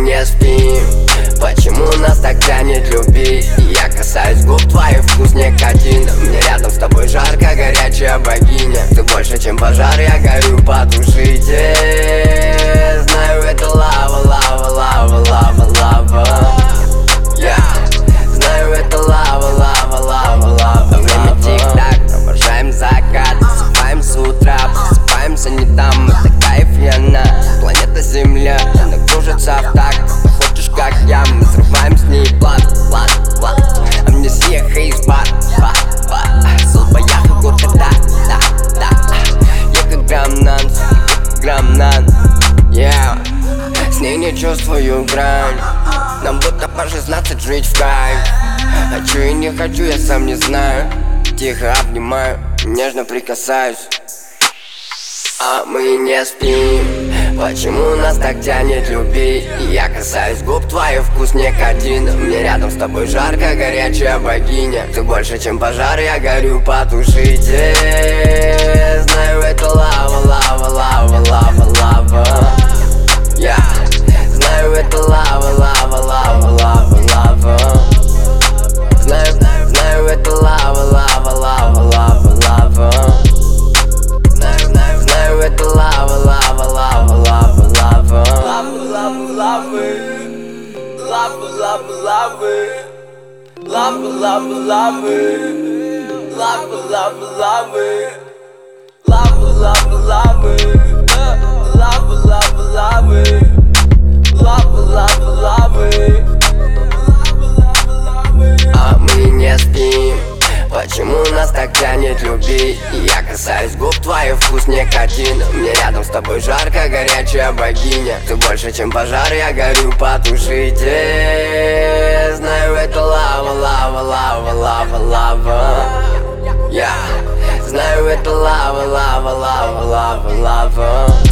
не спим? Почему нас так тянет любить? Я касаюсь губ твоих, вкус никотина. Мне рядом с тобой жарко, горячая богиня. Ты больше, чем пожар, я горю, потушите. Знаю, это лава, лава, лава, лава, лава. Я знаю, это лава, лава, лава, лава. Время тик-так, провожаем закат. Засыпаем с утра, просыпаемся не там. Это кайф и она, планета Земля. Она кружится в такт. Хочешь, как я, мы взрываем с ней плат, плат, плат. А мне съехай из бар, Сулбаяха гурка, да. Я как грамнан, yeah. С ней не чувствую грань. Нам будто по 16 жить в кайф. Хочу и не хочу, я сам не знаю. Тихо обнимаю, нежно прикасаюсь. А мы не спим. Почему нас так тянет любить? Я касаюсь губ твоих, вкус никотина. Мне рядом с тобой жарко, горячая богиня. Ты больше, чем пожар, я горю, потушите. Знаю, это лава, лава, лава, лава, лава. Я знаю, это лава, лава, лава, лава, лава. Знаю, это лава, лава, лава, лава, лава. Знаю, это лава, лава, лава, лава, лава. Лава, лавы, лава, лава, лавы, лава, лава, лавы, лава, лава, лавы, лава, лава, лавы, лава, лава, лавы, лава, лава, лавы. А мы не спим. Почему нас так тянет любить? Я касаюсь губ твоих, вкус никотина. Мне рядом с тобой жарко, горячая богиня. Ты больше, чем пожар, я горю, потушите. Знаю, это лава, лава, лава, лава, лава. Я знаю, это лава, лава, лава, лава, лава.